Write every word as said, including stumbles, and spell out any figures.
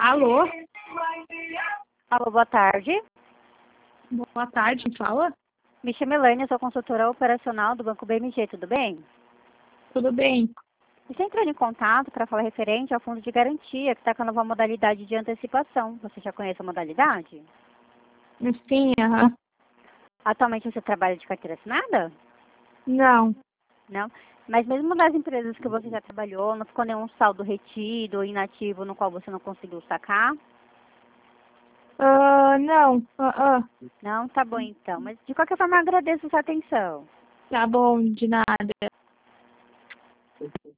Alô? Alô, boa tarde. Boa tarde, quem fala? Me chamo Elaine, sou consultora operacional do Banco B M G, tudo bem? Tudo bem? Você entrou em contato para falar referente ao fundo de garantia, que está com a nova modalidade de antecipação. Você já conhece a modalidade? Sim, aham. Atualmente você trabalha de carteira assinada? Não. Não? Mas mesmo das empresas que você já trabalhou, não ficou nenhum saldo retido ou inativo no qual você não conseguiu sacar? Ah, não. Ah, ah. Não? Tá bom então. Mas de qualquer forma eu agradeço a sua atenção. Tá bom, de nada.